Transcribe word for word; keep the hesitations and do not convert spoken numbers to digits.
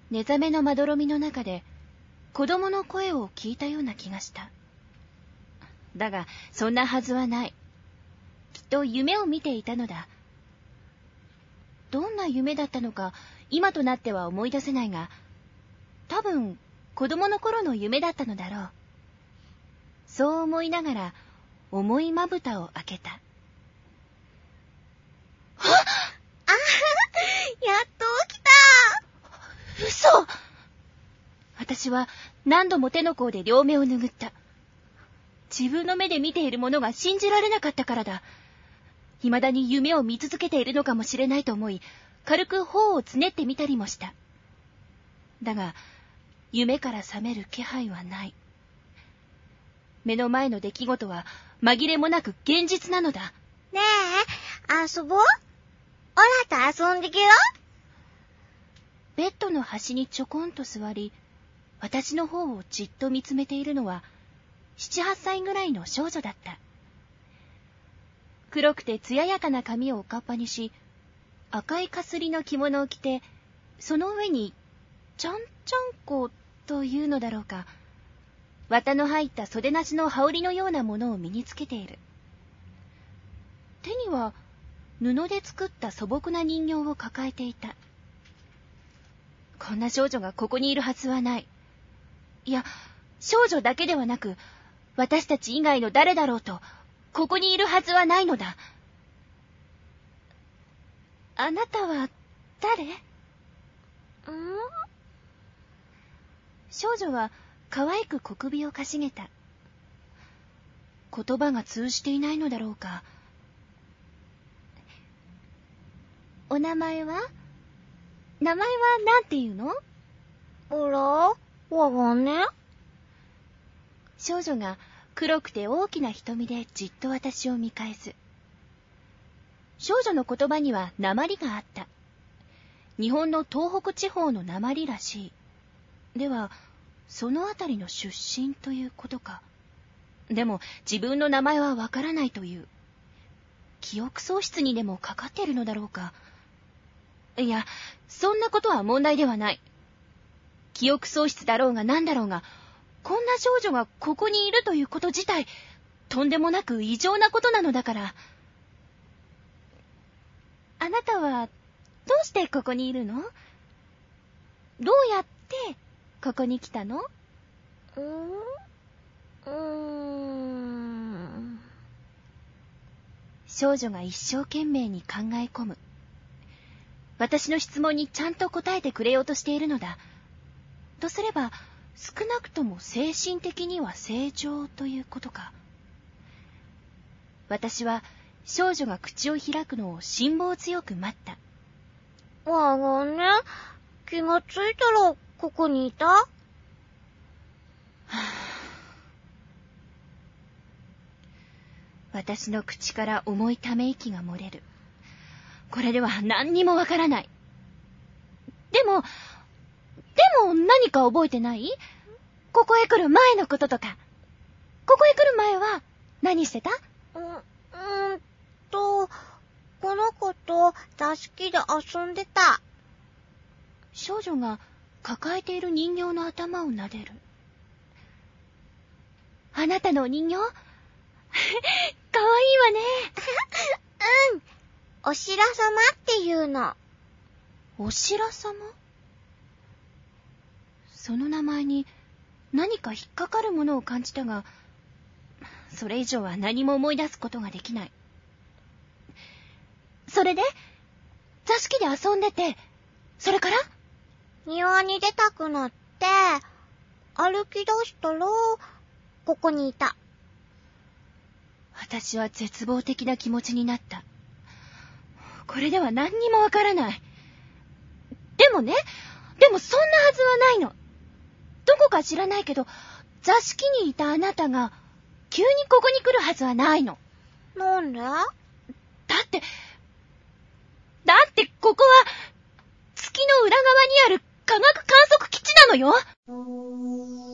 寝覚めのまどろみの中で子供の声を聞いたような気がした。だがそんなはずはない。きっと夢を見ていたのだ。どんな夢だったのか今となっては思い出せないが、多分子供の頃の夢だったのだろう。そう思いながら重いまぶたを開けた。 はっあやっと起きた。 嘘。私は何度も手の甲で両目を拭った。自分の目で見ているものが信じられなかったからだ。未だに夢を見続けているのかもしれないと思い、軽く頬をつねってみたりもした。だが夢から覚める気配はない。目の前の出来事は紛れもなく現実なのだ。 ねえ、遊ぼう。オラと遊んでけよ。 ベッドの端にちょこんと座り、私の方をじっと見つめているのは七八歳ぐらいの少女だった。黒くて艶やかな髪をおかっぱにし、赤いかすりの着物を着て、その上にちゃんちゃんこというのだろうか、綿の入った袖なしの羽織のようなものを身につけている。手には布で作った素朴な人形を抱えていた。こんな少女がここにいるはずはない。いや、少女だけではなく、私たち以外の誰だろうと、ここにいるはずはないのだ。あなたは誰？ん？少女は可愛く小首をかしげた。言葉が通じていないのだろうか。お名前は？名前はなんていうの？ あら？わかんね。 少女が黒くて大きな瞳でじっと私を見返す。少女の言葉には訛りがあった。日本の東北地方の訛りらしい。では、そのあたりの出身ということか。でも自分の名前はわからないという。記憶喪失にでもかかっているのだろうか。いや、そんなことは問題ではない。記憶喪失だろうが何だろうが、こんな少女がここにいるということ自体、とんでもなく異常なことなのだから。あなたはどうしてここにいるの？どうやってここに来たの？ うーん、うーん。 少女が一生懸命に考え込む。私の質問にちゃんと答えてくれようとしているのだ。とすれば、少なくとも精神的には正常ということか。私は少女が口を開くのを辛抱強く待った。 わかんね。気がついたらここにいた？はぁ、私の口から重いため息が漏れる。これでは何にもわからない。でも、でも何か覚えてない？ここへ来る前のこととか。ここへ来る前は何してた？ う、うーんと、この子と座敷で遊んでた。 少女が抱えている人形の頭を撫でる。あなたのお人形？かわいいわね。 うん。おしらさまっていうの。 おしらさま？その名前に何か引っかかるものを感じたが、それ以上は何も思い出すことができない。それで座敷で遊んでて、それから？ 庭に出たくなって、歩き出したら、ここにいた。 私は絶望的な気持ちになった。これでは何にもわからない。でもね、でもそんなはずはないの。どこか知らないけど、座敷にいたあなたが、急にここに来るはずはないの。 なんで？ だって、だってここは、月の裏側にある科学観測基地なのよ。